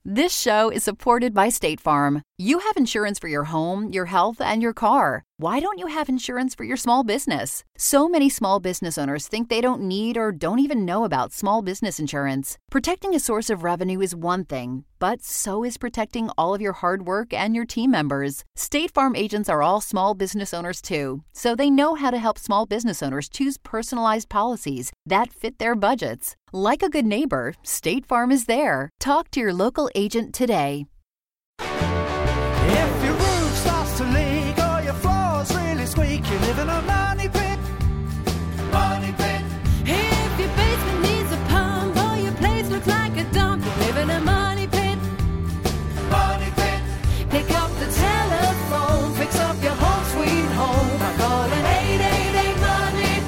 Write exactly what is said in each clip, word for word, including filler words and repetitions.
This show is supported by State Farm. You have insurance for your home, your health, and your car. Why don't you have insurance for your small business? So many small business owners think they don't need or don't even know about small business insurance. Protecting a source of revenue is one thing, but so is protecting all of your hard work and your team members. State Farm agents are all small business owners too, so they know how to help small business owners choose personalized policies that fit their budgets. Like a good neighbor, State Farm is there. Talk to your local agent today. If your roof starts to leak or your floor's really squeak, you live in a money pit. Money pit. If your basement needs a pump or your place looks like a dump, you live in a money pit. Money pit. Pick up the telephone, fix up your home sweet home by calling eight eight eight money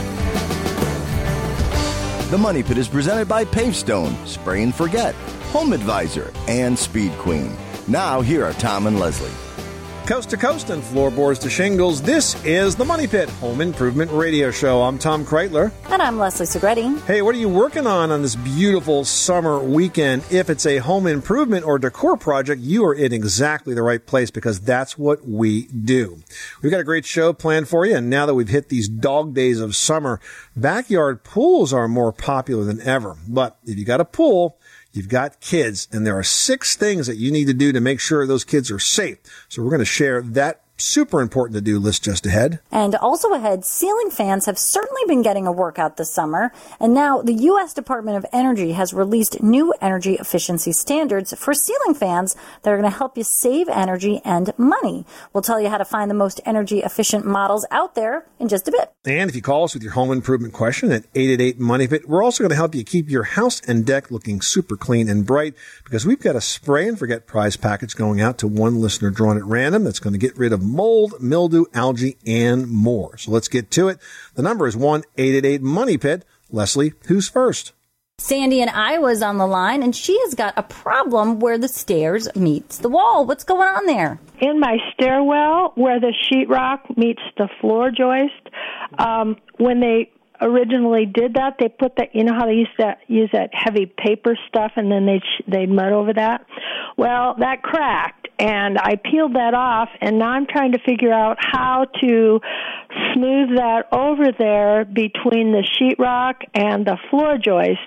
pit. The Money Pit is presented by Pavestone, Spray and Forget, Home Advisor, and Speed Queen. Now, here are Tom and Leslie. Coast to coast and floorboards to shingles, this is the Money Pit Home Improvement Radio Show. I'm Tom Kreitler. And I'm Leslie Segretti. Hey, what are you working on on this beautiful summer weekend? If it's a home improvement or decor project, you are in exactly the right place because that's what we do. We've got a great show planned for you, and now that we've hit these dog days of summer, backyard pools are more popular than ever. But if you got a pool, you've got kids, and there are six things that you need to do to make sure those kids are safe. So we're going to share that super important to do list just ahead. And also ahead, ceiling fans have certainly been getting a workout this summer. And now the U S Department of Energy has released new energy efficiency standards for ceiling fans that are going to help you save energy and money. We'll tell you how to find the most energy efficient models out there in just a bit. And if you call us with your home improvement question at eight eight eight money pit, we're also going to help you keep your house and deck looking super clean and bright because we've got a spray and forget prize package going out to one listener drawn at random that's going to get rid of mold, mildew, algae, and more. So let's get to it. The number is one eight eight eight money pit. Leslie, who's first? Sandy in Iowa's on the line, and she has got a problem where the stairs meets the wall. What's going on there? In my stairwell, where the sheetrock meets the floor joist, um, when they originally did that, they put that, you know how they used to use that heavy paper stuff and then they'd, they'd mud over that? Well, that cracked, and I peeled that off, and now I'm trying to figure out how to smooth that over there between the sheetrock and the floor joist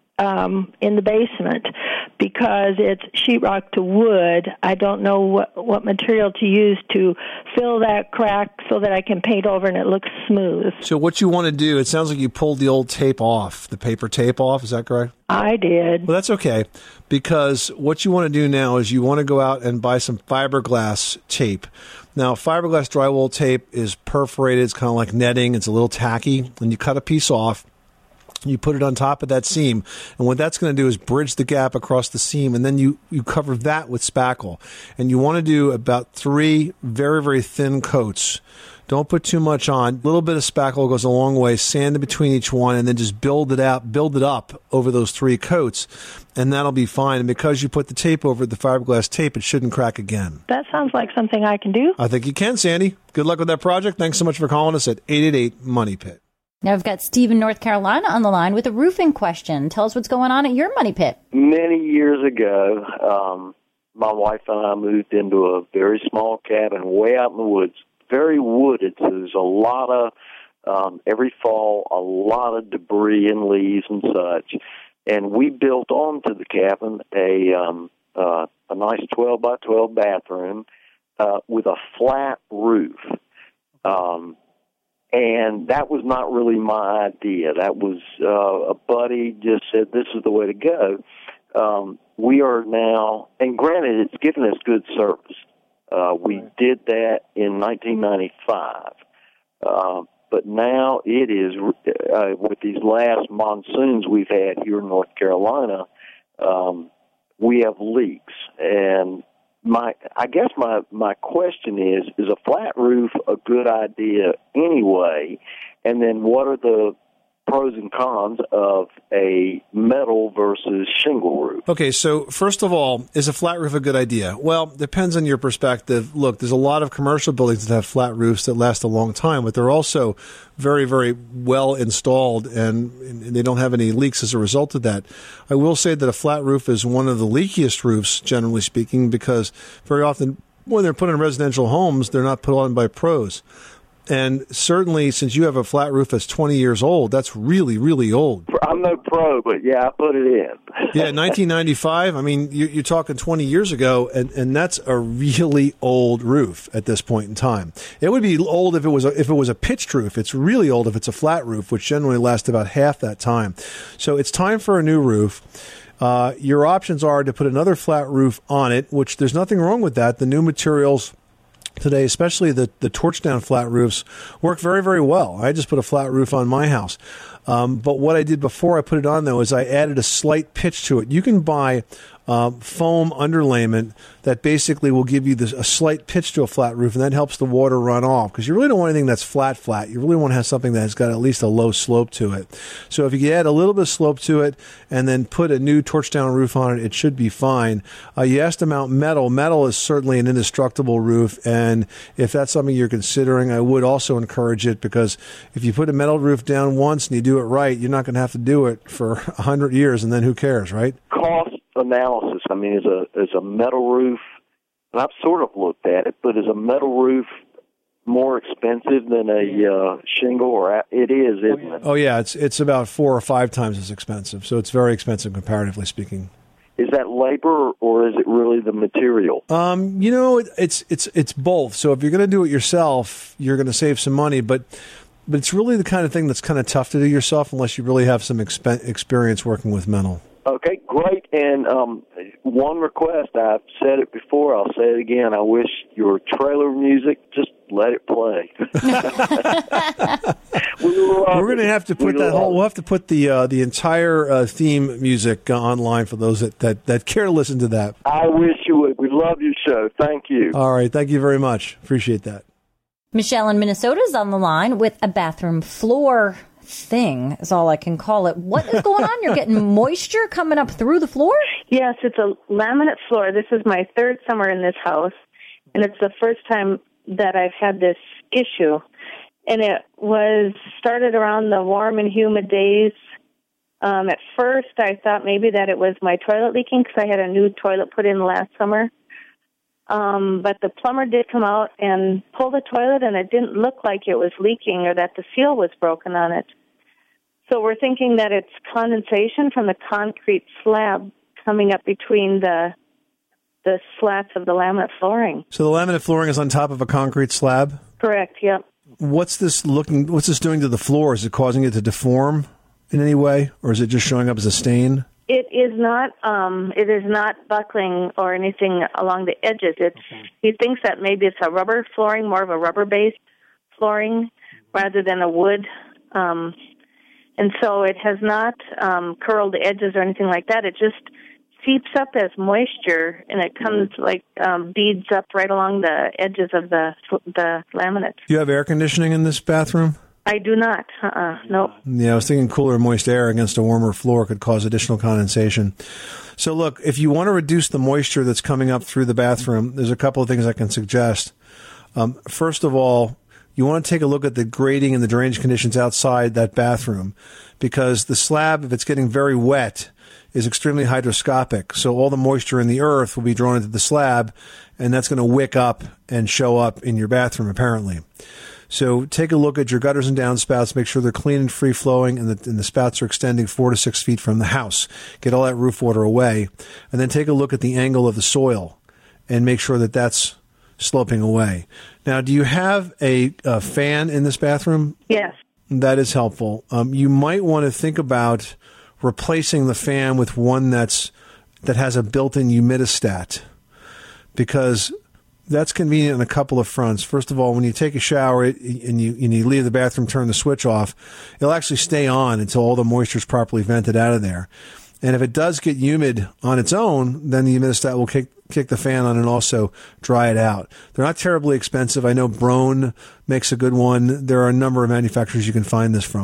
um, in the basement, because it's sheetrock to wood. I don't know what, what material to use to fill that crack so that I can paint over and it looks smooth. So what you want to do, it sounds like you pulled the old tape off, the paper tape off. Is that correct? I did. Well, that's okay, because what you want to do now is you want to go out and buy some fiberglass tape. Now, fiberglass drywall tape is perforated. It's kind of like netting. It's a little tacky. And you cut a piece off. You put it on top of that seam, and what that's going to do is bridge the gap across the seam, and then you, you cover that with spackle. And you want to do about three very, very thin coats. Don't put too much on. A little bit of spackle goes a long way. Sand in between each one, and then just build it out, build it up over those three coats, and that'll be fine. And because you put the tape over the fiberglass tape, it shouldn't crack again. That sounds like something I can do. I think you can, Sandy. Good luck with that project. Thanks so much for calling us at eight eight eight money pit. Now we've got Steve in North Carolina on the line with a roofing question. Tell us what's going on at your money pit. Many years ago, um, my wife and I moved into a very small cabin way out in the woods, very wooded, so there's a lot of, um, every fall, a lot of debris and leaves and such. And we built onto the cabin a, um, uh, a nice twelve by twelve bathroom uh, with a flat roof. Um And that was not really my idea. That was uh, a buddy just said, this is the way to go. Um, we are now, and granted, it's given us good service. Uh, we did that in nineteen ninety-five. Uh, but now it is, uh, with these last monsoons we've had here in North Carolina, um, we have leaks. And My, I guess my, my question is, is a flat roof a good idea anyway? And then what are the pros and cons of a metal versus shingle roof. Okay, so first of all, is a flat roof a good idea? Well, depends on your perspective. Look, there's a lot of commercial buildings that have flat roofs that last a long time, but they're also very, very well installed, and, and they don't have any leaks as a result of that. I will say that a flat roof is one of the leakiest roofs, generally speaking, because very often when they're put in residential homes, they're not put on by pros. And certainly, since you have a flat roof that's twenty years old, that's really, really old. I'm no pro, but yeah, I put it in. Yeah, nineteen ninety-five. I mean, you're, you're talking twenty years ago, and, and that's a really old roof at this point in time. It would be old if it was a, if it was a pitched roof. It's really old if it's a flat roof, which generally lasts about half that time. So it's time for a new roof. Uh, your options are to put another flat roof on it, which there's nothing wrong with that. The new materials today, especially the, the torch down flat roofs, work very, very well. I just put a flat roof on my house. Um, but what I did before I put it on, though, is I added a slight pitch to it. You can buy uh, foam underlayment that basically will give you this, a slight pitch to a flat roof, and that helps the water run off, because you really don't want anything that's flat, flat. You really want to have something that has got at least a low slope to it. So if you add a little bit of slope to it and then put a new torch down roof on it, it should be fine. Uh, you asked about metal. Metal is certainly an indestructible roof, and if that's something you're considering, I would also encourage it, because if you put a metal roof down once and you do it right, you're not going to have to do it for a hundred years, and then who cares, right? Cost analysis. I mean, is a is a metal roof, and I've sort of looked at it, but is a metal roof more expensive than a uh, shingle? Or a, it is, isn't it? Oh yeah, it's it's about four or five times as expensive. So it's very expensive comparatively speaking. Is that labor, or is it really the material? Um, you know, it, it's it's it's both. So if you're going to do it yourself, you're going to save some money, but. But it's really the kind of thing that's kind of tough to do yourself unless you really have some exp- experience working with metal. Okay, great. And um, one request, I've said it before, I'll say it again. I wish your trailer music, just let it play. we We're going to have to put we that whole, we'll have to put the uh, the entire uh, theme music uh, online for those that, that, that care to listen to that. I wish you would. We love your show. Thank you. All right. Thank you very much. Appreciate that. Michelle in Minnesota is on the line with a bathroom floor thing, is all I can call it. What is going on? You're getting moisture coming up through the floor? Yes, it's a laminate floor. This is my third summer in this house, and it's the first time that I've had this issue. And it was started around the warm and humid days. Um, at first, I thought maybe that it was my toilet leaking because I had a new toilet put in last summer. Um, but the plumber did come out and pull the toilet, and it didn't look like it was leaking or that the seal was broken on it. So we're thinking that it's condensation from the concrete slab coming up between the the slats of the laminate flooring. So the laminate flooring is on top of a concrete slab? Correct, yep. What's this looking? What's this doing to the floor? Is it causing it to deform in any way, or is it just showing up as a stain? It is not. Um, it is not buckling or anything along the edges. It's. Okay. He thinks that maybe it's a rubber flooring, more of a rubber-based flooring, rather than a wood. Um, and so it has not um, curled the edges or anything like that. It just seeps up as moisture, and it comes like um, beads up right along the edges of the the laminate. Do you have air conditioning in this bathroom? I do not. Uh-uh. Nope. Yeah, I was thinking cooler, moist air against a warmer floor could cause additional condensation. So look, if you want to reduce the moisture that's coming up through the bathroom, there's a couple of things I can suggest. Um, first of all, you want to take a look at the grading and the drainage conditions outside that bathroom, because the slab, if it's getting very wet, is extremely hydroscopic. So all the moisture in the earth will be drawn into the slab, and that's going to wick up and show up in your bathroom, apparently. So take a look at your gutters and downspouts, make sure they're clean and free-flowing, and the, and the spouts are extending four to six feet from the house. Get all that roof water away. And then take a look at the angle of the soil and make sure that that's sloping away. Now, do you have a, a fan in this bathroom? Yes. That is helpful. Um, you might want to think about replacing the fan with one that's that has a built-in humidistat, because that's convenient on a couple of fronts. First of all, when you take a shower and you, and you leave the bathroom, turn the switch off, it'll actually stay on until all the moisture is properly vented out of there. And if it does get humid on its own, then the humidistat will kick, kick the fan on and also dry it out. They're not terribly expensive. I know Broan makes a good one. There are a number of manufacturers you can find this from.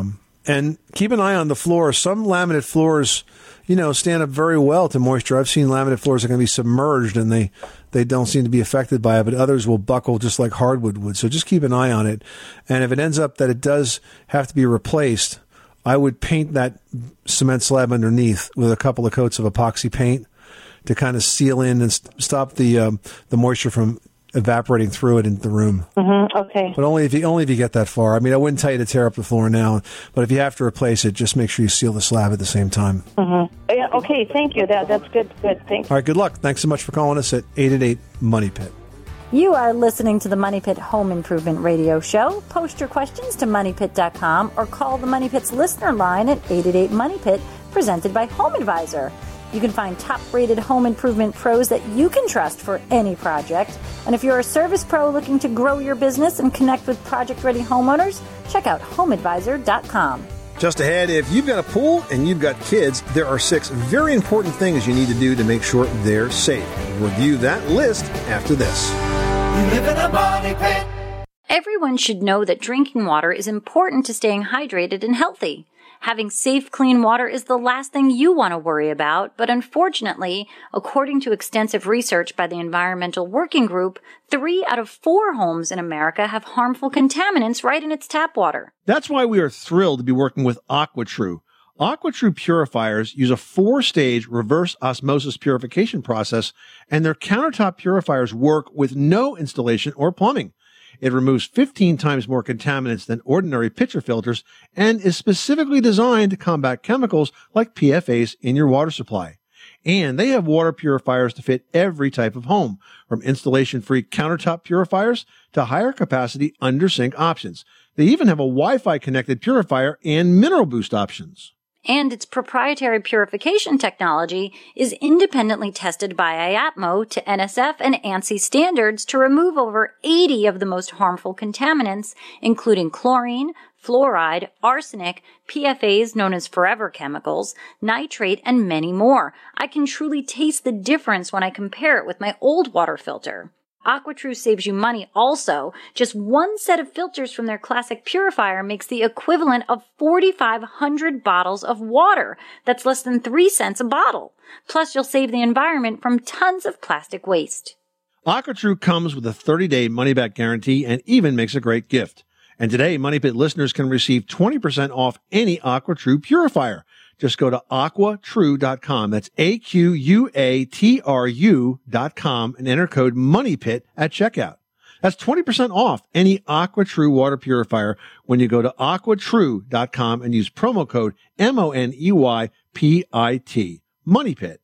And keep an eye on the floor. Some laminate floors, you know, stand up very well to moisture. I've seen laminate floors that can be submerged and they, they don't seem to be affected by it, but others will buckle just like hardwood would. So just keep an eye on it. And if it ends up that it does have to be replaced, I would paint that cement slab underneath with a couple of coats of epoxy paint to kind of seal in and st- stop the um, the moisture from evaporating through it into the room. Mm-hmm. Okay. But only if you only if you get that far. I mean, I wouldn't tell you to tear up the floor now, but if you have to replace it, just make sure you seal the slab at the same time. Mm-hmm. Yeah, okay, thank you. That That's good. Good. Thanks. All right, good luck. Thanks so much for calling us at eight eight eight, MONEY PIT. You are listening to the Money Pit Home Improvement Radio Show. Post your questions to money pit dot com or call the Money Pit's listener line at eight eight eight, MONEY PIT, presented by Home Advisor. You can find top-rated home improvement pros that you can trust for any project. And if you're a service pro looking to grow your business and connect with project-ready homeowners, check out home advisor dot com. Just ahead, if you've got a pool and you've got kids, there are six very important things you need to do to make sure they're safe. We'll review that list after this. You live in a money pit. Everyone should know that drinking water is important to staying hydrated and healthy. Having safe, clean water is the last thing you want to worry about, but unfortunately, according to extensive research by the Environmental Working Group, three out of four homes in America have harmful contaminants right in its tap water. That's why we are thrilled to be working with AquaTrue. AquaTrue purifiers use a four-stage reverse osmosis purification process, and their countertop purifiers work with no installation or plumbing. It removes fifteen times more contaminants than ordinary pitcher filters and is specifically designed to combat chemicals like P F As in your water supply. And they have water purifiers to fit every type of home, from installation-free countertop purifiers to higher capacity under-sink options. They even have a Wi-Fi connected purifier and mineral boost options. And its proprietary purification technology is independently tested by I A T M O to N S F and ANSI standards to remove over eighty of the most harmful contaminants, including chlorine, fluoride, arsenic, P F As known as forever chemicals, nitrate, and many more. I can truly taste the difference when I compare it with my old water filter. AquaTrue saves you money also. Just one set of filters from their classic purifier makes the equivalent of forty-five hundred bottles of water. That's less than three cents a bottle. Plus, you'll save the environment from tons of plastic waste. AquaTrue comes with a thirty-day money-back guarantee and even makes a great gift. And today, Money Pit listeners can receive twenty percent off any AquaTrue purifier. Just go to aqua true dot com. That's A Q U A T R U dot com and enter code MONEYPIT at checkout. That's twenty percent off any AquaTrue water purifier when you go to aqua true dot com and use promo code M O N E Y P I T. MONEYPIT.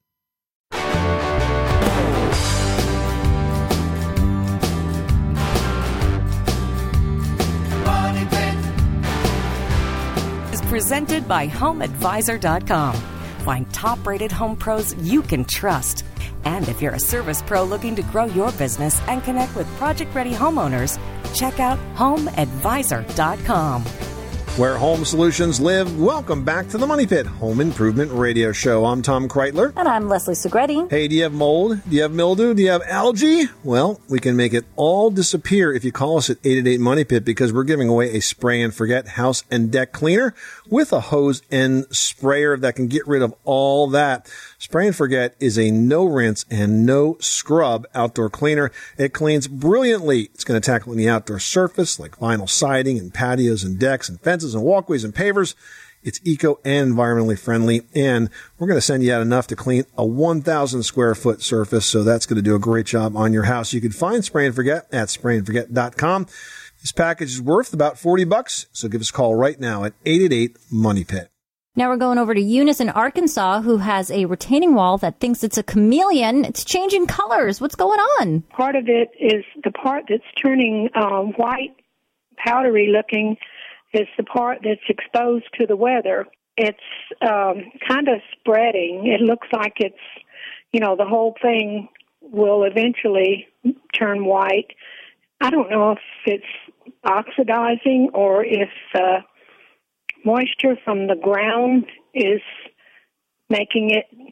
Presented by home advisor dot com. Find top-rated home pros you can trust. And if you're a service pro looking to grow your business and connect with project-ready homeowners, check out home advisor dot com. Where home solutions live, welcome back to the Money Pit Home Improvement Radio Show. I'm Tom Kreitler. And I'm Leslie Segretti. Hey, do you have mold? Do you have mildew? Do you have algae? Well, we can make it all disappear if you call us at eight eight eight, MONEY PIT, because we're giving away a spray and forget house and deck cleaner with a hose and sprayer that can get rid of all that. Spray and forget is a no rinse and no scrub outdoor cleaner. It cleans brilliantly. It's going to tackle any outdoor surface like vinyl siding and patios and decks and fences and walkways and pavers. It's eco and environmentally friendly, and we're going to send you out enough to clean a one thousand square foot surface, so that's going to do a great job on your house. You can find Spray and Forget at spray and forget dot com. This package is worth about forty bucks, so give us a call right now at eight eight eight, MONEY PIT. Now we're going over to Eunice in Arkansas, who has a retaining wall that thinks it's a chameleon. It's changing colors. What's going on? Part of it is the part that's turning um, white, powdery looking, is the part that's exposed to the weather. It's um, kind of spreading. It looks like it's, you know, the whole thing will eventually turn white. I don't know if it's oxidizing or if uh, moisture from the ground is making it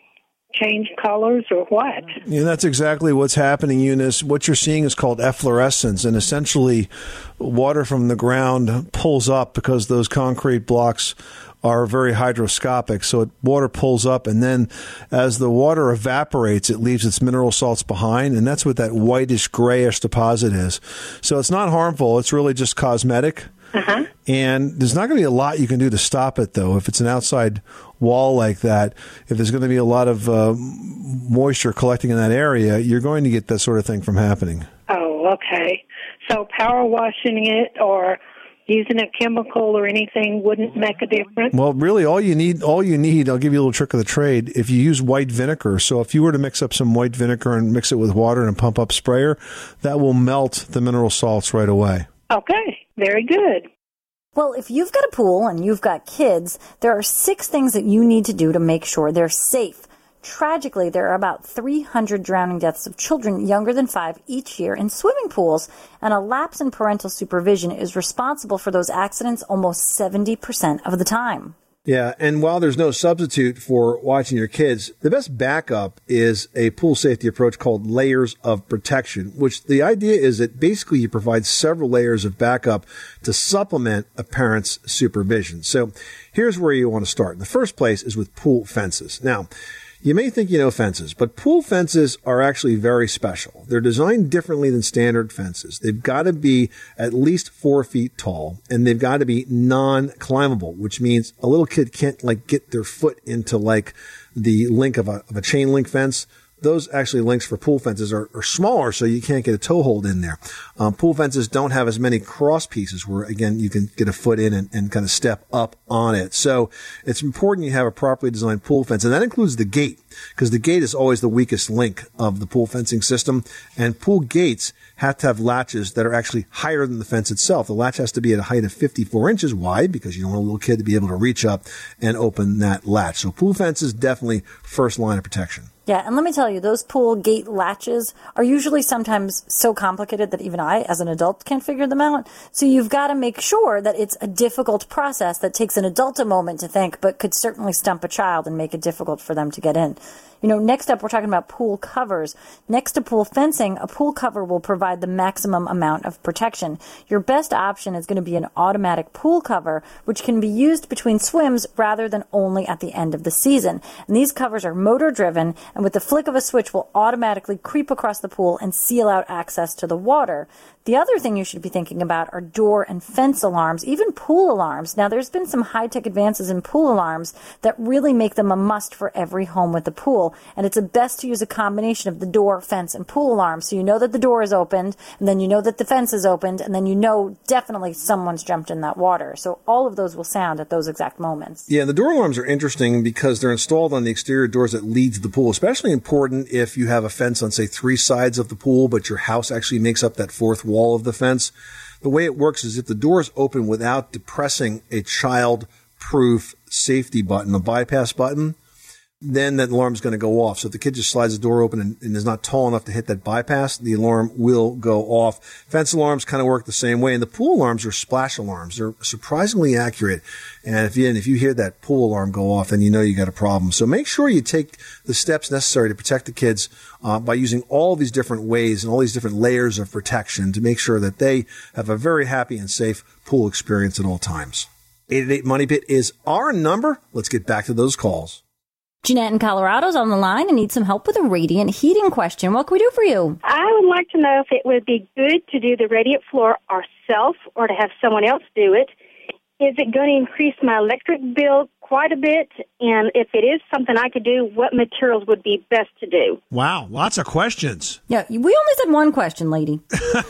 change colors or what? Yeah, that's exactly what's happening, Eunice. What you're seeing is called efflorescence, and essentially water from the ground pulls up because those concrete blocks are very hydroscopic. So it, water pulls up, and then as the water evaporates, it leaves its mineral salts behind, and that's what that whitish, grayish deposit is. So it's not harmful. It's really just cosmetic. Uh-huh. And there's not going to be a lot you can do to stop it, though. If it's an outside wall like that, if there's going to be a lot of uh, moisture collecting in that area, you're going to get that sort of thing from happening. Oh, okay. So power washing it or using a chemical or anything wouldn't make a difference? Well, really, all you need, all you need, I'll give you a little trick of the trade. If you use white vinegar, so if you were to mix up some white vinegar and mix it with water and a pump-up sprayer, that will melt the mineral salts right away. Okay, very good. Well, if you've got a pool and you've got kids, there are six things that you need to do to make sure they're safe. Tragically, there are about three hundred drowning deaths of children younger than five each year in swimming pools, and a lapse in parental supervision is responsible for those accidents almost seventy percent of the time. Yeah, and while there's no substitute for watching your kids, the best backup is a pool safety approach called layers of protection, which the idea is that basically you provide several layers of backup to supplement a parent's supervision. So here's where you want to start. In the first place is with pool fences. Now, you may think you know fences, but pool fences are actually very special. They're designed differently than standard fences. They've got to be at least four feet tall, and they've got to be non-climbable, which means a little kid can't like get their foot into like the link of a, of a chain link fence. Those actually links for pool fences are, are smaller, so you can't get a toe hold in there. Um, pool fences don't have as many cross pieces where, again, you can get a foot in and, and kind of step up on it. So it's important you have a properly designed pool fence, and that includes the gate, because the gate is always the weakest link of the pool fencing system, and pool gates have to have latches that are actually higher than the fence itself. The latch has to be at a height of fifty-four inches. Why? Because you don't want a little kid to be able to reach up and open that latch. So pool fences, definitely first line of protection. Yeah, and let me tell you, those pool gate latches are usually sometimes so complicated that even I, as an adult, can't figure them out. So you've got to make sure that it's a difficult process that takes an adult a moment to think, but could certainly stump a child and make it difficult for them to get in. You know, next up, we're talking about pool covers. Next to pool fencing, a pool cover will provide the maximum amount of protection. Your best option is going to be an automatic pool cover, which can be used between swims rather than only at the end of the season. And these covers are motor-driven, and with the flick of a switch will automatically creep across the pool and seal out access to the water. The other thing you should be thinking about are door and fence alarms, even pool alarms. Now, there's been some high-tech advances in pool alarms that really make them a must for every home with a pool. And it's best to use a combination of the door, fence, and pool alarm. So you know that the door is opened, and then you know that the fence is opened, and then you know definitely someone's jumped in that water. So all of those will sound at those exact moments. Yeah, the door alarms are interesting because they're installed on the exterior doors that lead to the pool. Especially important if you have a fence on, say, three sides of the pool, but your house actually makes up that fourth wall of the fence. The way it works is if the door is open without depressing a child-proof safety button, a bypass button, then that alarm is going to go off. So if the kid just slides the door open and, and is not tall enough to hit that bypass, the alarm will go off. Fence alarms kind of work the same way. And the pool alarms are splash alarms. They're surprisingly accurate. And if you, and if you hear that pool alarm go off, then you know you got a problem. So make sure you take the steps necessary to protect the kids uh, by using all these different ways and all these different layers of protection to make sure that they have a very happy and safe pool experience at all times. eight eight eight Money Pit is our number. Let's get back to those calls. Jeanette in Colorado's on the line and needs some help with a radiant heating question. What can we do for you? I would like to know if it would be good to do the radiant floor ourselves or to have someone else do it. Is it going to increase my electric bill quite a bit? And if it is something I could do, what materials would be best to do? Wow, lots of questions. Yeah, we only said one question, lady.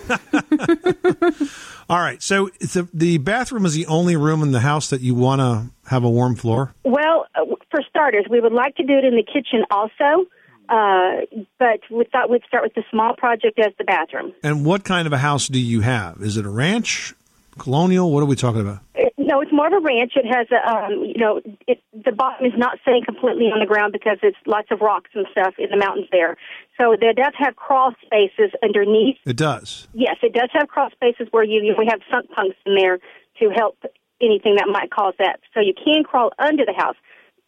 All right, so it's a, the bathroom is the only room in the house that you want to have a warm floor? Well, uh, for starters, we would like to do it in the kitchen also, uh, but we thought we'd start with the small project as the bathroom. And what kind of a house do you have? Is it a ranch, colonial? What are we talking about? It, no, it's more of a ranch. It has a, um, you know, it, the bottom is not sitting completely on the ground because it's lots of rocks and stuff in the mountains there. So it does have crawl spaces underneath. It does? Yes, it does have crawl spaces where you, we have sunk punks in there to help anything that might cause that. So you can crawl under the house.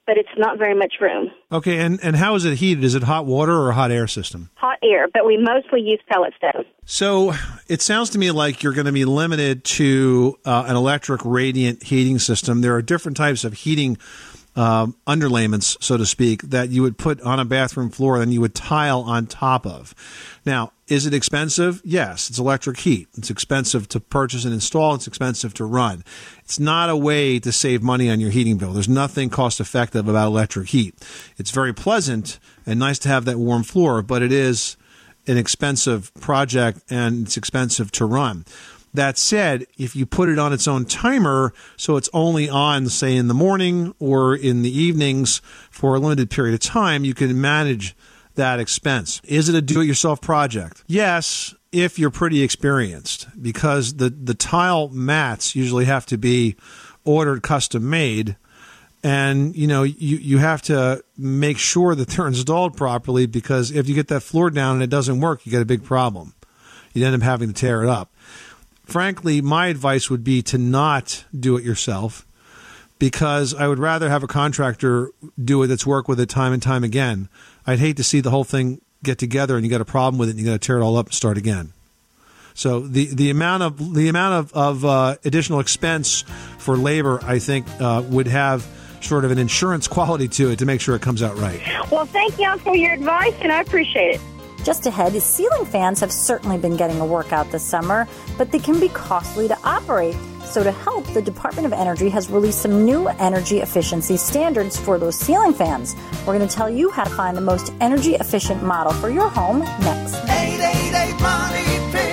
but it's not very much room. Okay, and, and how is it heated? Is it hot water or a hot air system? Hot air, but we mostly use pellet stoves. So it sounds to me like you're going to be limited to uh, an electric radiant heating system. There are different types of heating um, underlayments, so to speak, that you would put on a bathroom floor and you would tile on top of. Now, is it expensive? Yes, it's electric heat. It's expensive to purchase and install. It's expensive to run. It's not a way to save money on your heating bill. There's nothing cost effective about electric heat. It's very pleasant and nice to have that warm floor, but it is an expensive project and it's expensive to run. That said, if you put it on its own timer, so it's only on, say, in the morning or in the evenings for a limited period of time, you can manage that expense. Is it a do-it-yourself project? Yes, if you're pretty experienced, because the, the tile mats usually have to be ordered custom-made, and you know you, you have to make sure that they're installed properly, because if you get that floor down and it doesn't work, you get a big problem. You end up having to tear it up. Frankly, my advice would be to not do it yourself, because I would rather have a contractor do it that's worked with it time and time again. I'd hate to see the whole thing get together and you got a problem with it and you got to tear it all up and start again. So the, the amount of the amount of, of uh, additional expense for labor, I think, uh, would have sort of an insurance quality to it to make sure it comes out right. Well, thank y'all for your advice, and I appreciate it. Just ahead, ceiling fans have certainly been getting a workout this summer, but they can be costly to operate. So to help, the Department of Energy has released some new energy efficiency standards for those ceiling fans. We're going to tell you how to find the most energy efficient model for your home next. eight eight eight Money Pit.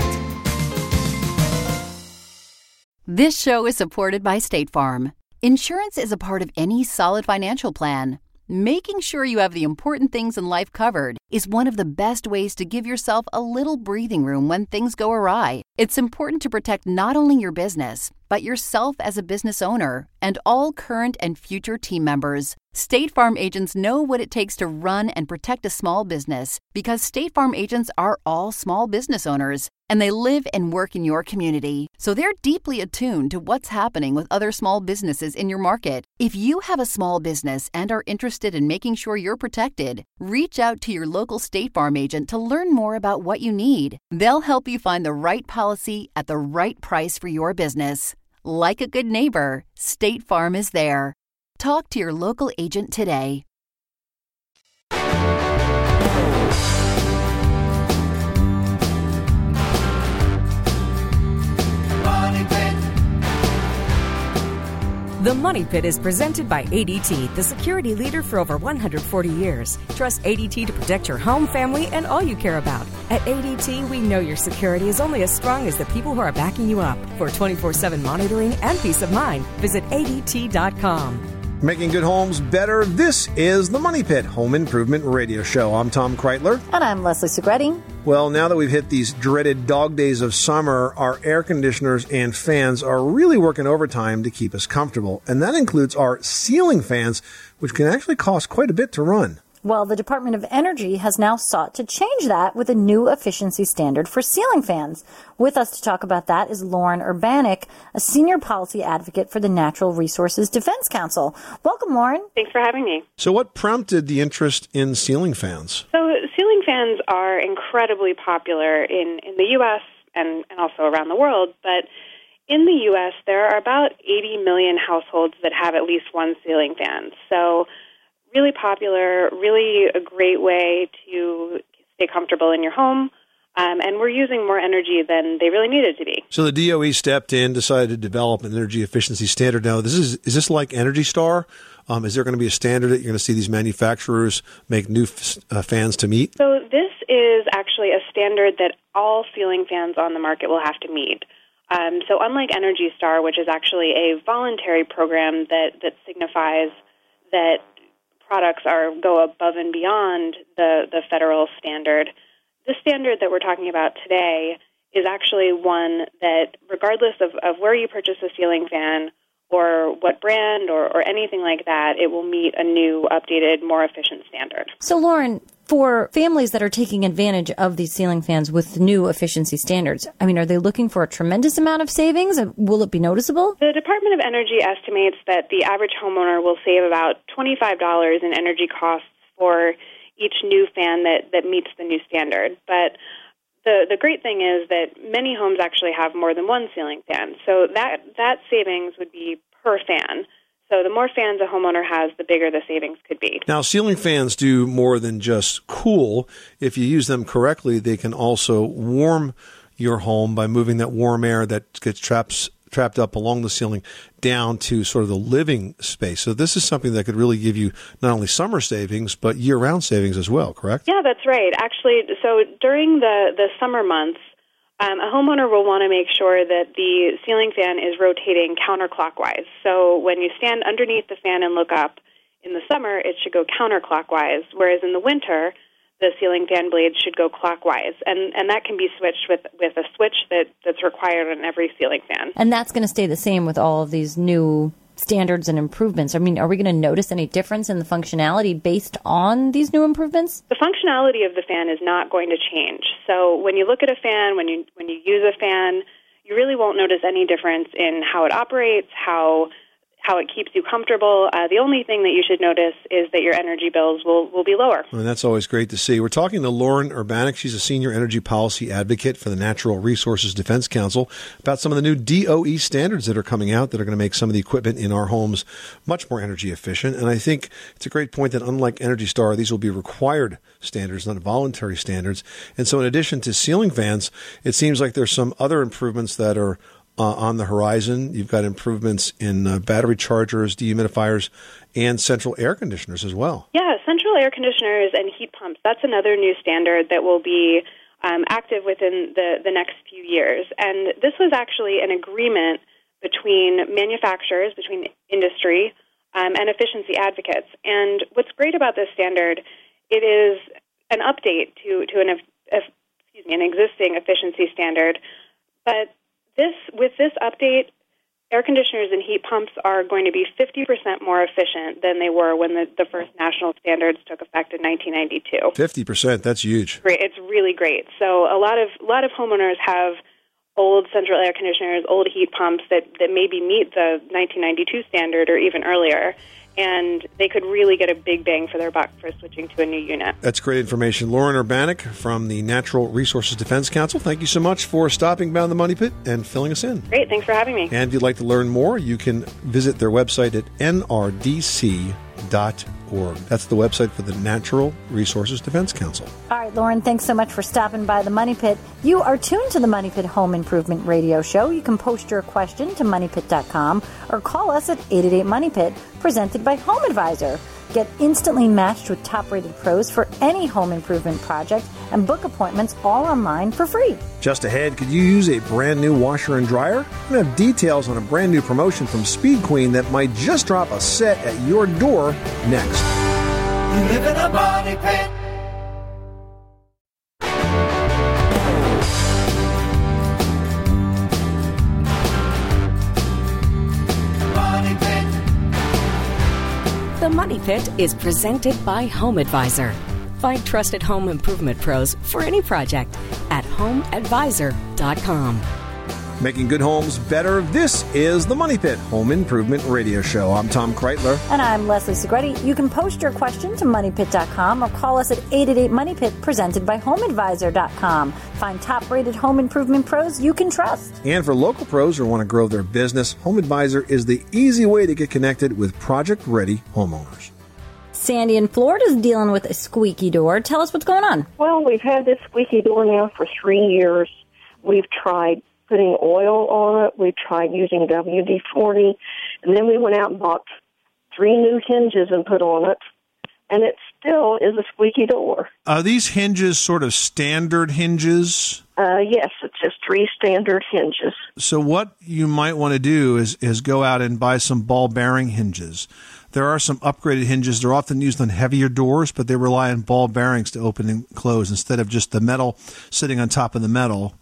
This show is supported by State Farm. Insurance is a part of any solid financial plan. Making sure you have the important things in life covered is one of the best ways to give yourself a little breathing room when things go awry. It's important to protect not only your business, but yourself as a business owner and all current and future team members. State Farm agents know what it takes to run and protect a small business because State Farm agents are all small business owners and they live and work in your community. So they're deeply attuned to what's happening with other small businesses in your market. If you have a small business and are interested in making sure you're protected, reach out to your local State Farm agent to learn more about what you need. They'll help you find the right policy at the right price for your business. Like a good neighbor, State Farm is there. Talk to your local agent today. The Money Pit is presented by A D T, the security leader for over one hundred forty years. Trust A D T to protect your home, family, and all you care about. At A D T, we know your security is only as strong as the people who are backing you up. For twenty-four seven monitoring and peace of mind, visit A D T dot com. Making good homes better. This is the Money Pit Home Improvement Radio Show. I'm Tom Kreitler. And I'm Leslie Segretti. Well, now that we've hit these dreaded dog days of summer, our air conditioners and fans are really working overtime to keep us comfortable. And that includes our ceiling fans, which can actually cost quite a bit to run. Well, the Department of Energy has now sought to change that with a new efficiency standard for ceiling fans. With us to talk about that is Lauren Urbanek, a senior policy advocate for the Natural Resources Defense Council. Welcome, Lauren. Thanks for having me. So what prompted the interest in ceiling fans? So ceiling fans are incredibly popular in, in the U S and, and also around the world, but in the U S there are about eighty million households that have at least one ceiling fan. So really popular, really a great way to stay comfortable in your home, um, and we're using more energy than they really needed to be. So the D O E stepped in, decided to develop an energy efficiency standard. Now, this is is this like Energy Star? Um, is there going to be a standard that you're going to see these manufacturers make new f- uh, fans to meet? So this is actually a standard that all ceiling fans on the market will have to meet. Um, so unlike Energy Star, which is actually a voluntary program that, that signifies that products are go above and beyond the, the federal standard, the standard that we're talking about today is actually one that, regardless of, of where you purchase a ceiling fan or what brand or, or anything like that, it will meet a new, updated, more efficient standard. So, Lauren, for families that are taking advantage of these ceiling fans with new efficiency standards, I mean, are they looking for a tremendous amount of savings? Will it be noticeable? The Department of Energy estimates that the average homeowner will save about twenty-five dollars in energy costs for each new fan that, that meets the new standard. But the the great thing is that many homes actually have more than one ceiling fan. So that, that savings would be per fan. So the more fans a homeowner has, the bigger the savings could be. Now, ceiling fans do more than just cool. If you use them correctly, they can also warm your home by moving that warm air that gets trapped trapped up along the ceiling down to sort of the living space. So this is something that could really give you not only summer savings, but year-round savings as well, correct? Yeah, that's right. Actually, so during the, the summer months, um, a homeowner will want to make sure that the ceiling fan is rotating counterclockwise. So when you stand underneath the fan and look up in the summer, it should go counterclockwise, whereas in the winter, the ceiling fan blades should go clockwise. And, and that can be switched with, with a switch that, that's required on every ceiling fan. And that's going to stay the same with all of these new standards and improvements. I mean, are we going to notice any difference in the functionality based on these new improvements? The functionality of the fan is not going to change. So when you look at a fan, when you when you use a fan, you really won't notice any difference in how it operates, how how it keeps you comfortable. Uh, the only thing that you should notice is that your energy bills will, will be lower. And that's always great to see. We're talking to Lauren Urbanek. She's a senior energy policy advocate for the Natural Resources Defense Council about some of the new D O E standards that are coming out that are going to make some of the equipment in our homes much more energy efficient. And I think it's a great point that unlike Energy Star, these will be required standards, not voluntary standards. And so in addition to ceiling fans, it seems like there's some other improvements that are Uh, on the horizon. You've got improvements in uh, battery chargers, dehumidifiers, and central air conditioners as well. Yeah, central air conditioners and heat pumps. That's another new standard that will be um, active within the, the next few years. And this was actually an agreement between manufacturers, between industry, um, and efficiency advocates. And what's great about this standard, it is an update to, to an, uh, excuse me, an existing efficiency standard, but This, with this update, air conditioners and heat pumps are going to be fifty percent more efficient than they were when the, the first national standards took effect in nineteen ninety-two. fifty percent, that's huge. Great. It's really great. So a lot of a lot of homeowners have old central air conditioners, old heat pumps that, that maybe meet the nineteen ninety-two standard or even earlier, and they could really get a big bang for their buck for switching to a new unit. That's great information. Lauren Urbanek from the Natural Resources Defense Council, thank you so much for stopping by the Money Pit and filling us in. Great, thanks for having me. And if you'd like to learn more, you can visit their website at N R D C dot org. That's the website for the Natural Resources Defense Council. All right, Lauren, thanks so much for stopping by the Money Pit. You are tuned to the Money Pit Home Improvement Radio Show. You can post your question to money pit dot com or call us at eight eight eight money pit, presented by Home Advisor. Get instantly matched with top-rated pros for any home improvement project and book appointments all online for free. Just ahead, could you use a brand new washer and dryer? We have details on a brand new promotion from Speed Queen that might just drop a set at your door next. You live in a money pit. The Money Pit is presented by Home Advisor. Find trusted home improvement pros for any project at home advisor dot com. Making good homes better. This is the Money Pit Home Improvement Radio Show. I'm Tom Kreitler. And I'm Leslie Segretti. You can post your question to money pit dot com or call us at eight eight eight money pit, presented by home advisor dot com. Find top-rated home improvement pros you can trust. And for local pros who want to grow their business, Home Advisor is the easy way to get connected with project-ready homeowners. Sandy in Florida is dealing with a squeaky door. Tell us what's going on. Well, we've had this squeaky door now for three years. We've tried putting oil on it. We tried using W D forty, and then we went out and bought three new hinges and put on it, and it still is a squeaky door. Are these hinges sort of standard hinges? Uh, yes, it's just three standard hinges. So what you might want to do is, is go out and buy some ball bearing hinges. There are some upgraded hinges. They're often used on heavier doors, but they rely on ball bearings to open and close instead of just the metal sitting on top of the metal.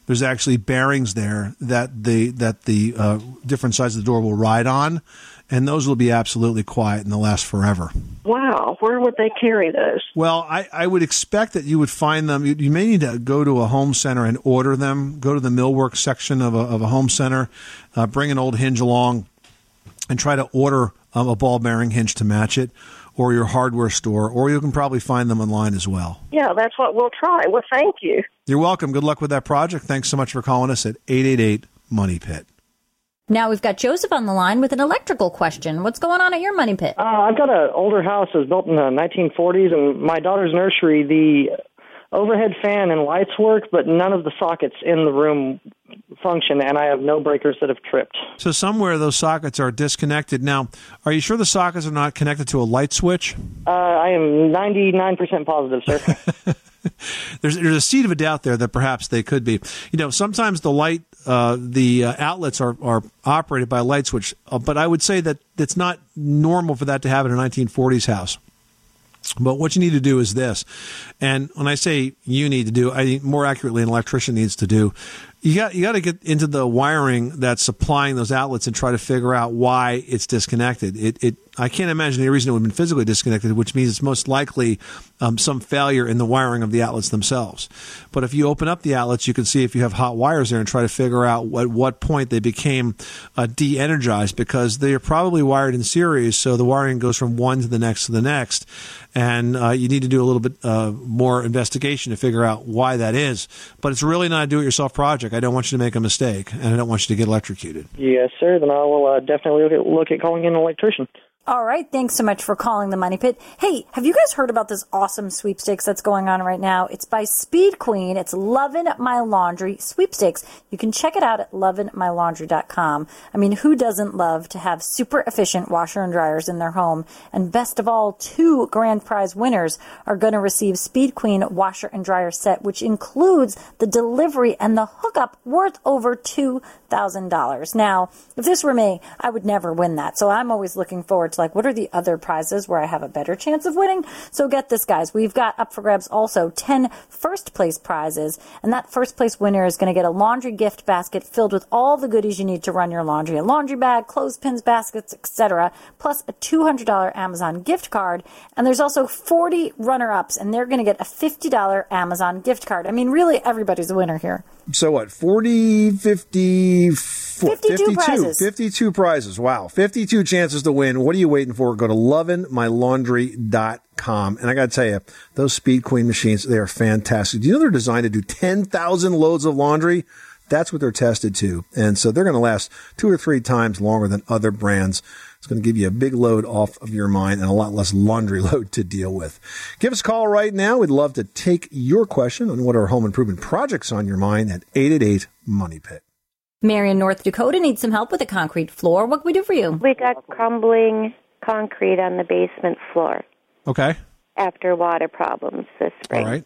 there's actually bearings there that the that the uh, different sides of the door will ride on, and those will be absolutely quiet and they'll last forever. Wow, where would they carry those? Well, I, I would expect that you would find them. You, you may need to go to a home center and order them. Go to the millwork section of a, of a home center, uh, bring an old hinge along, and try to order um, a ball bearing hinge to match it, or your hardware store, or you can probably find them online as well. Yeah, that's what we'll try. Well, thank you. You're welcome. Good luck with that project. Thanks so much for calling us at eight eight eight, money pit. Now we've got Joseph on the line with an electrical question. What's going on at your money pit? Uh, I've got an older house that was built in the nineteen forties, and my daughter's nursery, the overhead fan and lights work, but none of the sockets in the room function, and I have no breakers that have tripped. So somewhere those sockets are disconnected. Now, are you sure the sockets are not connected to a light switch? Uh, I am ninety-nine percent positive, sir. There's, there's a seed of a doubt there that perhaps they could be. You know, sometimes the light, uh, the uh, outlets are, are operated by a light switch, uh, but I would say that it's not normal for that to happen in a nineteen forties house. But what you need to do is this, and when I say you need to do, I think more accurately an electrician needs to do, you got you got to get into the wiring that's supplying those outlets and try to figure out why it's disconnected. It, it I can't imagine any reason it would have been physically disconnected, which means it's most likely um, some failure in the wiring of the outlets themselves. But if you open up the outlets, you can see if you have hot wires there and try to figure out at what point they became uh, de-energized, because they are probably wired in series, so the wiring goes from one to the next to the next. And uh, you need to do a little bit uh, more investigation to figure out why that is. But it's really not a do-it-yourself project. I don't want you to make a mistake, and I don't want you to get electrocuted. Yes, sir. Then I will uh, definitely look at, look at calling in an electrician. All right. Thanks so much for calling the Money Pit. Hey, have you guys heard about this awesome sweepstakes that's going on right now? It's by Speed Queen. It's Lovin' My Laundry Sweepstakes. You can check it out at lovin my laundry dot com. I mean, who doesn't love to have super efficient washer and dryers in their home? And best of all, two grand prize winners are going to receive Speed Queen washer and dryer set, which includes the delivery and the hookup worth over two thousand dollars. Now, if this were me, I would never win that. So I'm always looking forward to, like, what are the other prizes where I have a better chance of winning? So get this, guys. We've got up for grabs also ten first place prizes, and that first place winner is going to get a laundry gift basket filled with all the goodies you need to run your laundry: a laundry bag, clothespins, baskets, et cetera, plus a two hundred dollars Amazon gift card. And there's also forty runner-ups, and they're going to get a fifty dollars Amazon gift card. I mean, really, everybody's a winner here. So what, forty, fifty, fifty-two, fifty-two prizes. fifty-two prizes. Wow. fifty-two chances to win. What are you waiting for? Go to lovin my laundry dot com. And I got to tell you, those Speed Queen machines, they are fantastic. Do you know they're designed to do ten thousand loads of laundry? That's what they're tested to. And so they're going to last two or three times longer than other brands. It's going to give you a big load off of your mind and a lot less laundry load to deal with. Give us a call right now. We'd love to take your question on what are home improvement projects on your mind at eight eight eight, money pit. Marion, North Dakota needs some help with a concrete floor. What can we do for you? We got crumbling concrete on the basement floor. Okay. After water problems this spring. All right.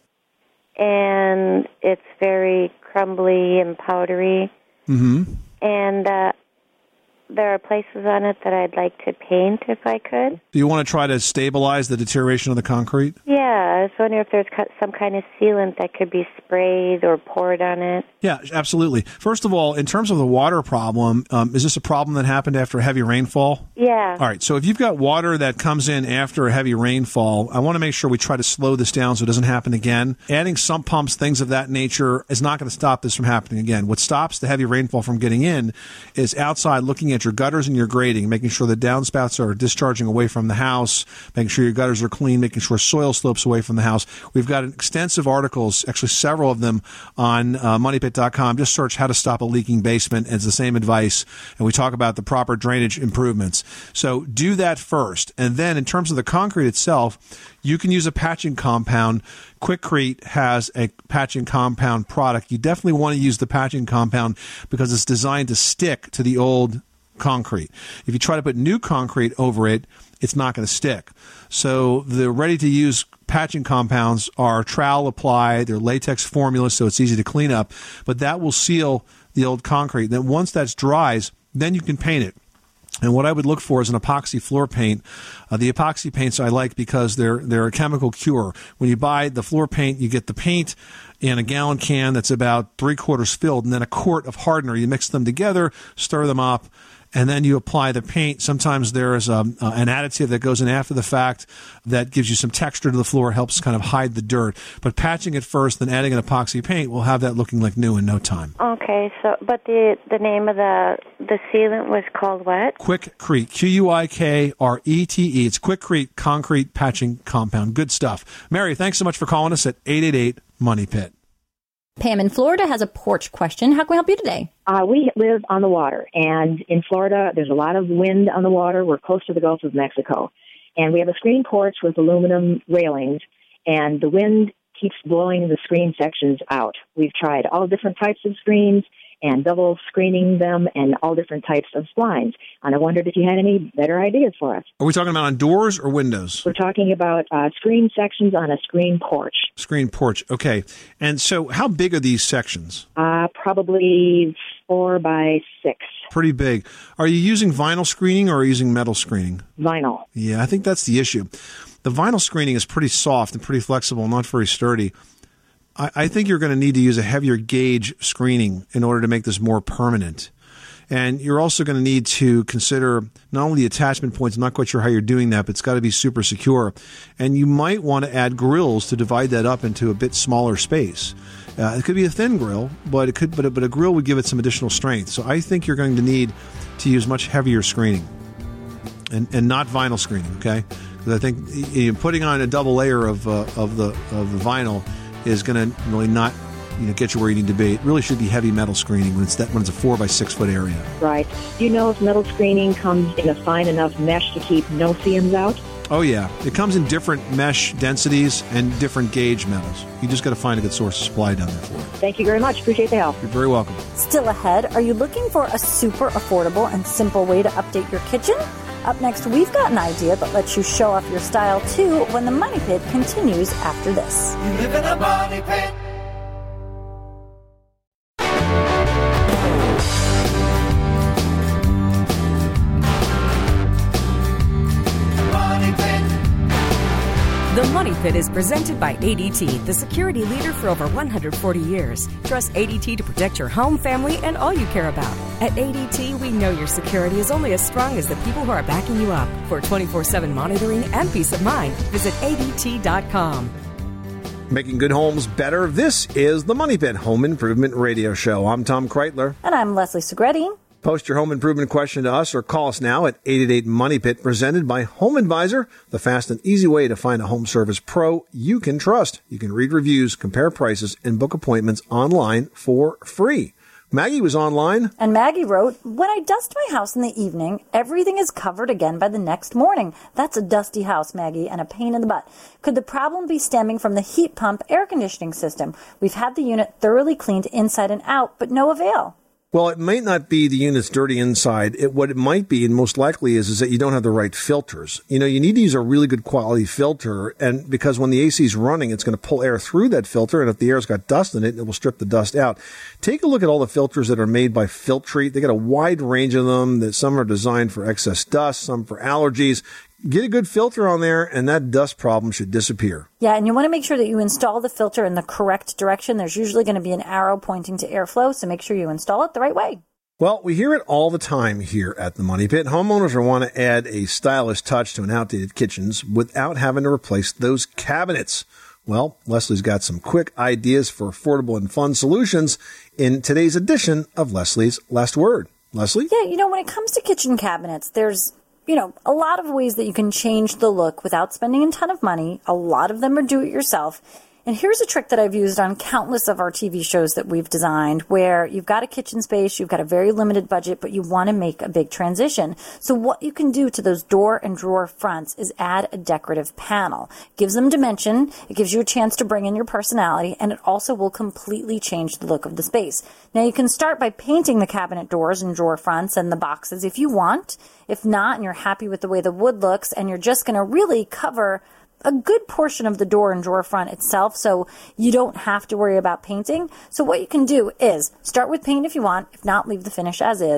And it's very crumbly and powdery. Mm-hmm. And uh, there are places on it that I'd like to paint if I could. Do you want to try to stabilize the deterioration of the concrete? Yeah, I was wondering if there's some kind of sealant that could be sprayed or poured on it. Yeah, absolutely. First of all, in terms of the water problem, um, is this a problem that happened after heavy rainfall? Yeah. All right, so if you've got water that comes in after a heavy rainfall, I want to make sure we try to slow this down so it doesn't happen again. Adding sump pumps, things of that nature, is not going to stop this from happening again. What stops the heavy rainfall from getting in is outside looking at your gutters and your grading, making sure the downspouts are discharging away from the house, making sure your gutters are clean, making sure soil slopes away from the house. We've got extensive articles, actually several of them, on uh, money pit dot com. Just search how to stop a leaking basement. It's the same advice, and we talk about the proper drainage improvements. So do that first. And then in terms of the concrete itself, you can use a patching compound. Quikrete has a patching compound product. You definitely want to use the patching compound because it's designed to stick to the old concrete. If you try to put new concrete over it, it's not going to stick. So the ready-to-use patching compounds are trowel applied. They're latex formulas, so it's easy to clean up. But that will seal the old concrete. Then once that dries, then you can paint it. And what I would look for is an epoxy floor paint. Uh, the epoxy paints I like because they're they're a chemical cure. When you buy the floor paint, you get the paint in a gallon can that's about three quarters filled, and then a quart of hardener. You mix them together, stir them up, and then you apply the paint. Sometimes there is a, uh, an additive that goes in after the fact that gives you some texture to the floor, helps kind of hide the dirt. But patching it first, then adding an epoxy paint will have that looking like new in no time. Okay, so but the the name of the the sealant was called what? Quikrete, Q U I K R E T E. It's Quikrete Concrete Patching Compound. Good stuff. Mary, thanks so much for calling us at eight eight eight Money Pit. Pam in Florida has a porch question. How can we help you today? Uh, we live on the water, and in Florida, there's a lot of wind on the water. We're close to the Gulf of Mexico, and we have a screen porch with aluminum railings, and the wind keeps blowing the screen sections out. We've tried all different types of screens and double screening them and all different types of blinds, and I wondered if you had any better ideas for us. Are we talking about on doors or windows? We're talking about uh, screen sections on a screen porch. Screen porch, okay. And so how big are these sections? Uh, probably four by six. Pretty big. Are you using vinyl screening or are you using metal screening? Vinyl. Yeah, I think that's the issue. The vinyl screening is pretty soft and pretty flexible, not very sturdy. I, I think you're going to need to use a heavier gauge screening in order to make this more permanent. And you're also going to need to consider not only the attachment points, I'm not quite sure how you're doing that, but it's got to be super secure. And you might want to add grills to divide that up into a bit smaller space. Uh, it could be a thin grill, but it could, but a, but a grill would give it some additional strength. So I think you're going to need to use much heavier screening, and and not vinyl screening. Okay, because I think you know, putting on a double layer of uh, of the of the vinyl is going to really not you know get you where you need to be. It really should be heavy metal screening when it's that when it's a four by six foot area. Right. Do you know if metal screening comes in a fine enough mesh to keep no seams out? Oh, yeah. It comes in different mesh densities and different gauge metals. You just got to find a good source of supply down there for it. Thank you very much. Appreciate the help. You're very welcome. Still ahead, are you looking for a super affordable and simple way to update your kitchen? Up next, we've got an idea that lets you show off your style, too, when the Money Pit continues after this. You live in a money pit. The Money Pit is presented by A D T, the security leader for over one hundred forty years. Trust A D T to protect your home, family, and all you care about. At A D T, we know your security is only as strong as the people who are backing you up. For twenty-four seven monitoring and peace of mind, visit A D T dot com. Making good homes better. This is the Money Pit Home Improvement Radio Show. I'm Tom Kreitler. And I'm Leslie Segretti. Post your home improvement question to us or call us now at eight eight eight Money Pit, presented by Home Advisor, the fast and easy way to find a home service pro you can trust. You can read reviews, compare prices, and book appointments online for free. Maggie was online. And Maggie wrote, when I dust my house in the evening, everything is covered again by the next morning. That's a dusty house, Maggie, and a pain in the butt. Could the problem be stemming from the heat pump air conditioning system? We've had the unit thoroughly cleaned inside and out, but no avail. Well, it might not be the unit's dirty inside. It, what it might be, and most likely is, is that you don't have the right filters. You know, you need to use a really good quality filter, and because when the A C is running, it's going to pull air through that filter, and if the air's got dust in it, it will strip the dust out. Take a look at all the filters that are made by Filtrete. They got a wide range of them. That some are designed for excess dust, some for allergies. Get a good filter on there, and that dust problem should disappear. Yeah, and you want to make sure that you install the filter in the correct direction. There's usually going to be an arrow pointing to airflow, so make sure you install it the right way. Well, we hear it all the time here at the Money Pit. Homeowners want to add a stylish touch to an outdated kitchens without having to replace those cabinets. Well, Leslie's got some quick ideas for affordable and fun solutions in today's edition of Leslie's Last Word. Leslie? Yeah, you know, when it comes to kitchen cabinets, there's you know, a lot of ways that you can change the look without spending a ton of money. A lot of them are do-it-yourself. And here's a trick that I've used on countless of our T V shows that we've designed, where you've got a kitchen space, you've got a very limited budget, but you want to make a big transition. So what you can do to those door and drawer fronts is add a decorative panel. It gives them dimension, it gives you a chance to bring in your personality, and it also will completely change the look of the space. Now you can start by painting the cabinet doors and drawer fronts and the boxes if you want. If not, and you're happy with the way the wood looks, and you're just going to really cover a good portion of the door and drawer front itself, so you don't have to worry about painting. So what you can do is start with paint if you want. If not, leave the finish as is.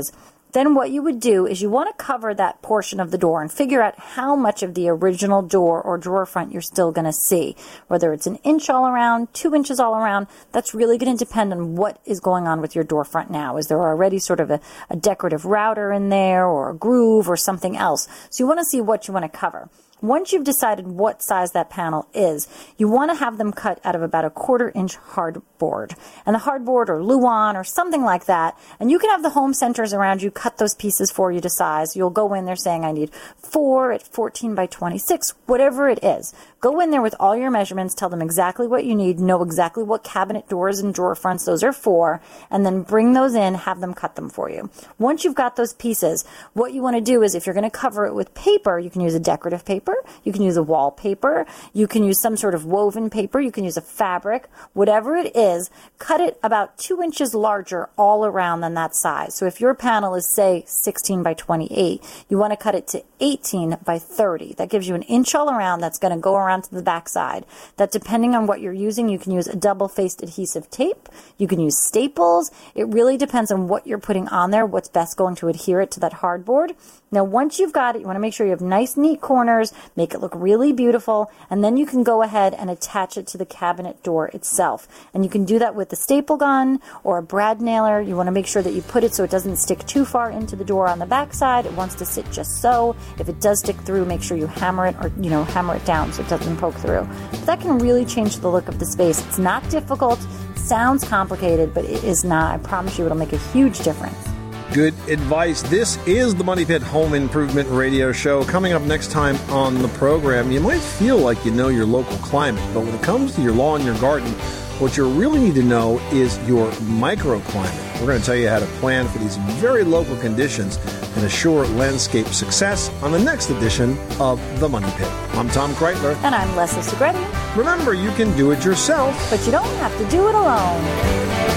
Then what you would do is you want to cover that portion of the door and figure out how much of the original door or drawer front you're still going to see. Whether it's an inch all around, two inches all around, that's really going to depend on what is going on with your door front now. Is there already sort of a, a decorative router in there or a groove or something else? So you want to see what you want to cover. Once you've decided what size that panel is, you want to have them cut out of about a quarter inch hardboard. And the hardboard or Luan or something like that, and you can have the home centers around you cut those pieces for you to size. You'll go in there saying, I need four at fourteen by twenty-six, whatever it is. Go in there with all your measurements, tell them exactly what you need, know exactly what cabinet doors and drawer fronts those are for, and then bring those in, have them cut them for you. Once you've got those pieces, what you want to do is if you're going to cover it with paper, you can use a decorative paper, you can use a wallpaper, you can use some sort of woven paper, you can use a fabric, whatever it is, cut it about two inches larger all around than that size. So if your panel is, say, sixteen by twenty-eight, you want to cut it to eighteen by thirty. That gives you an inch all around that's going to go around to the back side. That depending on what you're using, you can use a double-faced adhesive tape, you can use staples. It really depends on what you're putting on there, what's best going to adhere it to that hardboard. Now, once you've got it, you want to make sure you have nice, neat corners, make it look really beautiful, and then you can go ahead and attach it to the cabinet door itself. And you can do that with a staple gun or a brad nailer. You want to make sure that you put it so it doesn't stick too far into the door on the back side. It wants to sit just so. If it does stick through, make sure you hammer it or, you know, hammer it down so it doesn't poke through. But that can really change the look of the space. It's not difficult. It sounds complicated, but it is not. I promise you it'll make a huge difference. Good advice. This is the Money Pit Home Improvement Radio Show. Coming up next time on the program, you might feel like you know your local climate, but when it comes to your lawn, your garden, what you really need to know is your microclimate. We're going to tell you how to plan for these very local conditions and assure landscape success on the next edition of The Money Pit. I'm Tom Kreitler. And I'm Leslie Segretti. Remember, you can do it yourself, but you don't have to do it alone.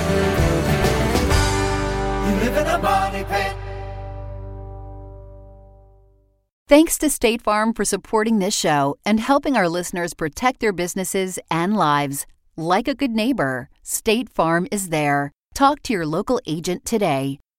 Live in a money pit. Thanks to State Farm for supporting this show and helping our listeners protect their businesses and lives. Like a good neighbor, State Farm is there. Talk to your local agent today.